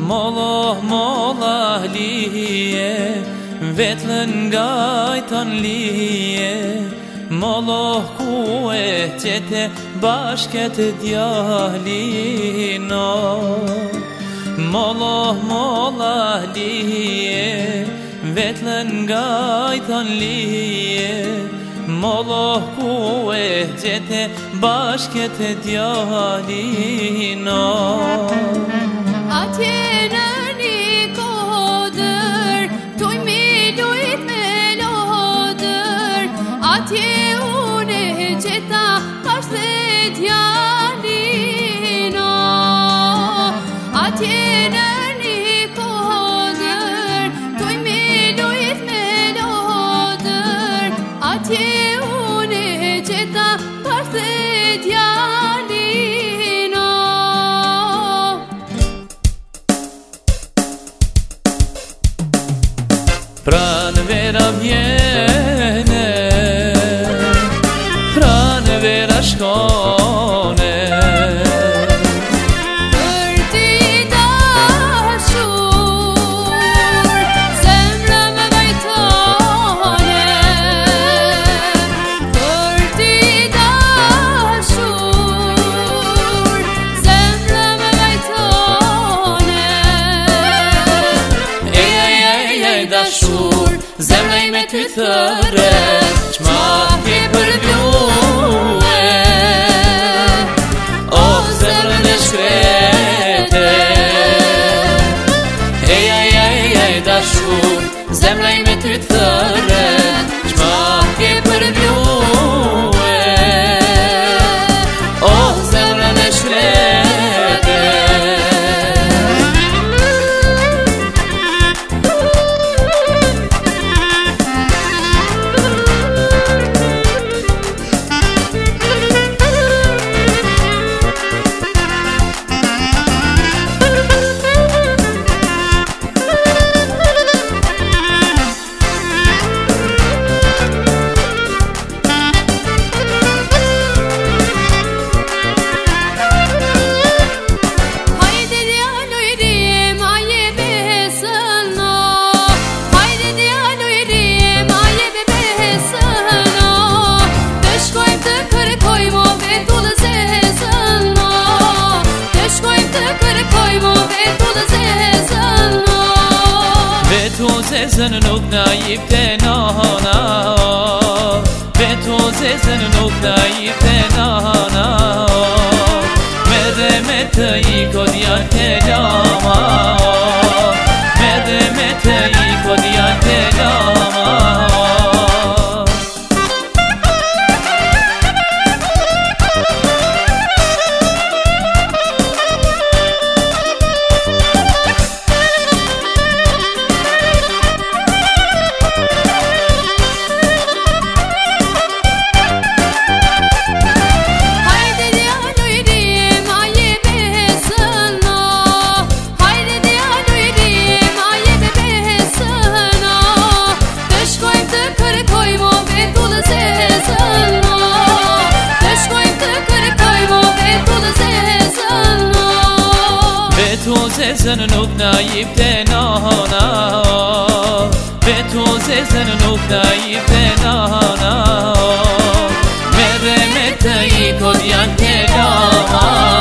Molah liye Vetlen gajtan liye Molah kuehtjete bashket djalino Molah liye Vetlen gajtan liye Molah kuehtjete bashket djalino Atjenani koder, toj mi dujt me loder Atje une qeta pashte djalino Atjenani koder, toj mi dujt me loder Atje une qeta pashte djalino Pranvera vjene, pranvera shkone Për ti dashur, zemra me vajtone Për ti dashur, zemra me vajtone Ej dashur, zemra ime ty thëret Qma ke përbjue O zemrën e shkrete Ej dashur, zemra ime ty thëret Qma ke përbjue O zemrën e shkrete Zezën nuk na jipte nana Beto zezën nuk na jipte nana Mere me të i kodjan të lama Mere me të i kodjan të lama Zezën nuk na jipte nana Beto zezën nuk na jipte nana Mere me të i kodjan të lama